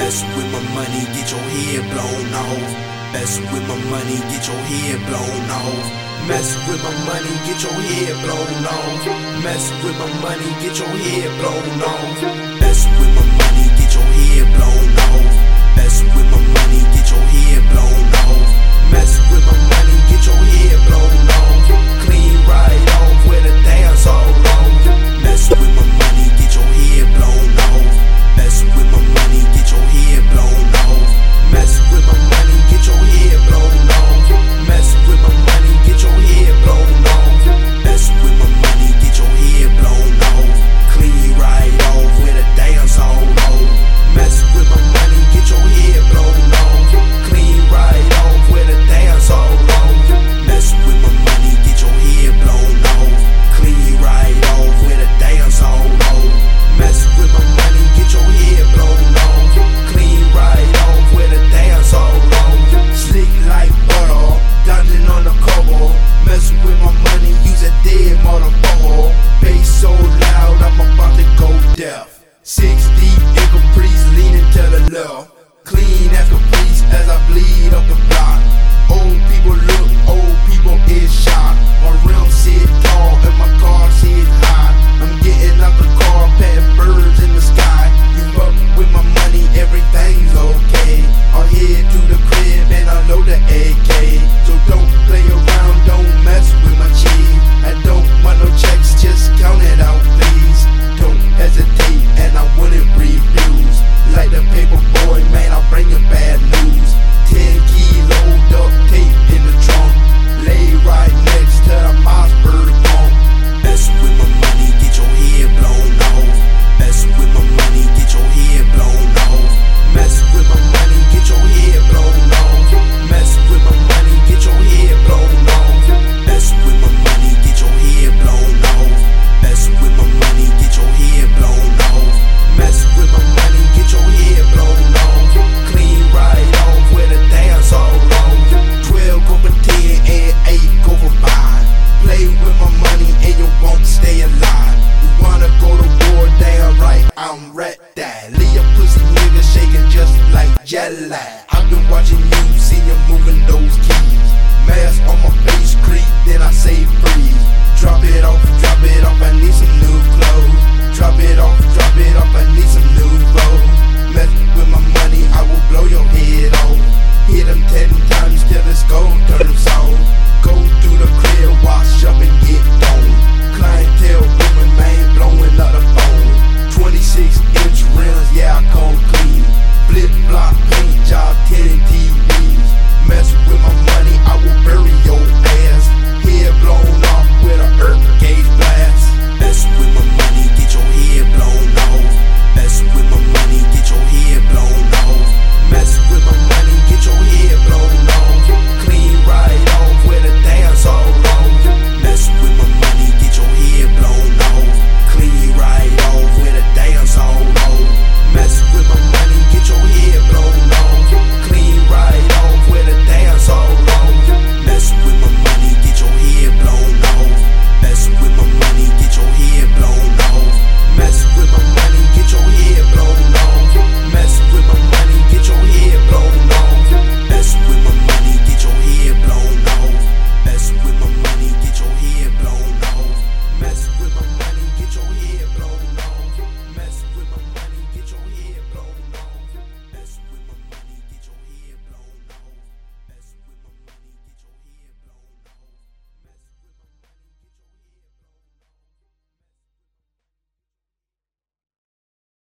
Mess with my money, get your head blown off. Mess with my money, get your head blown off. Mess with my money, get your head blown off. Mess with my money, get your head blown off. Mess with my money, get your head blown off. Mess with my money, get your head blown off. Mess with my money, get your head blown off. Clean right off with a dance all wrong. Mess with my money, get your head blown off. Mess with my money, get your head blown off. Mess with my money, get your head blown off. Mess with my money, get your head blown off. Mess with my money, get your head blown off. Clean right off with a dance all wrong. Mess with my money, get your head blown off. Clean right off with a dance all wrong. Mess with my money, get your head blown off. Clean right off with a dance all wrong. Mess with my money, get your head blown off. Clean right off with a dance all wrong. Slick like butter, dungeon on the cover. Mess with my money, use a dead motherfucker. Bass so loud, I'm about to go deaf. 6 deep in Caprice, leaning to the left. Clean as Caprice as I bleed up the block. Old people look, old people is shocked. My rim sit tall and my car sit high. I'm getting out the car, patting birds in the sky. You fuck with my money, everything's okay. I'll head to the crib and I load the AK. So don't play around, don't mess with my cheese. I don't want no checks, just count it out please. Don't hesitate and I wouldn't refuse. Like the paper boy, man, I'll bring you bad news. 10 kilo duct tape in the trunk. Lay right next to the Mossberg pump. Mess with my money, get your head blown off. Mess with my money, get your head blown off. Mess with my money, get your head blown off. Mess with my money, get your head blown off. Mess with my money, get your head blown off. Mess with my money, get your head blown off. Mess with my money, get your head blown off. Clean right off with a dance all wrong. 12 go for 10 and 8 go for 5. Play with my money and you won't stay alive. You wanna go to war, damn right, I'm red that. Leave a pussy nigga shaking just like jelly. I've been watching